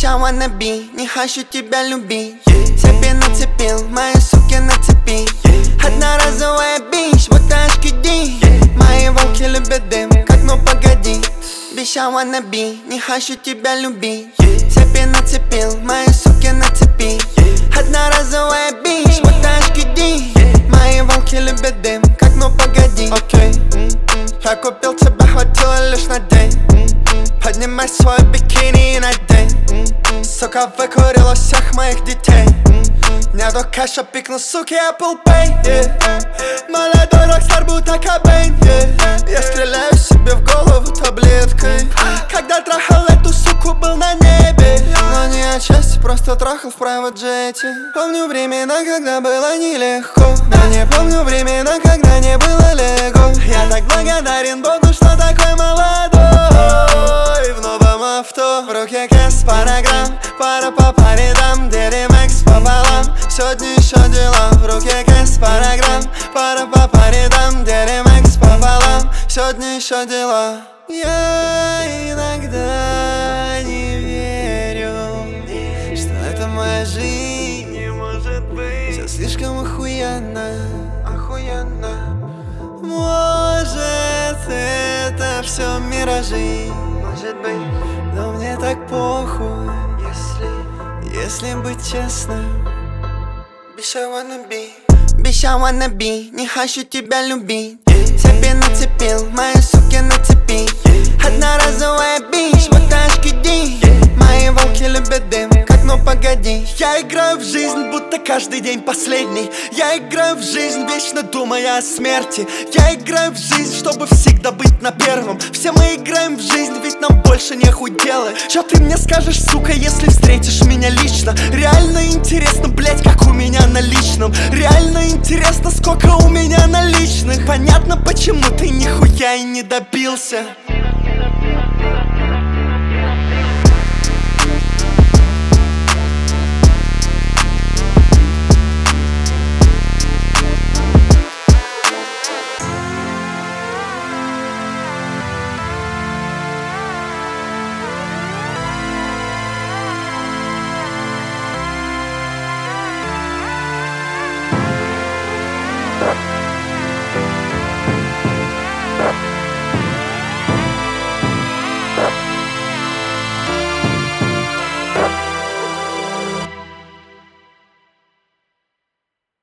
Bitch, I wanna be, не хочу тебя любить. Себе нацепил, мои суки на цепи. Одноразовая бич, вот HKD. Мои волки любят дым, как ну погоди. Bitch, I wanna be, не хочу тебя любить. Себе нацепил, мои суки на цепи. Одноразовая бич, вот HKD. Мои волки любят дым, как ну погоди. Окей, я купил тебя, хватило лишь на день. Поднимай свой бикини и надень. Сука выкурила всех моих детей. Нету кэша, пикну, суки, Apple Pay, Молодой рокстар, будто Кобейн, Я стреляю себе в голову таблеткой. Когда трахал эту суку, был на небе. Но не отчасти, просто трахал в private джете. Помню времена, когда было нелегко. Но не помню времена, когда не было лего. Я так благодарен Богу, что такой молодой. В новом авто, в руке кэс, параграмм. Пара по паре дам, DMX пополам. Сегодня еще дела, в руке кэс, параграмм. Пара по паре дам, DMX пополам. Сегодня еще дела. Я иногда не верю, что это моя жизнь. Не может быть. Все слишком охуенно. Может, это все миражи. Может быть. Но мне так похуй, если быть честным. Bitch, I wanna be, bitch, I wanna be, не хочу тебя любить. Себе нацепил, мои суки на цепи. Одноразовая бич, вот HKD. Мои волки любят дым, как ну погоди. Я играю в жизнь, будто каждый день последний. Я играю в жизнь, вечно думая о смерти. Я играю в жизнь, чтобы всегда быть на первом. Все мы играем в жизнь, ведь нам больше нехуй делать. Чё ты мне скажешь, сука, если встретишь меня лично? Реально интересно, блять, как у меня на личном. Реально интересно, сколько у меня наличных. Понятно, почему ты нихуя и не добился.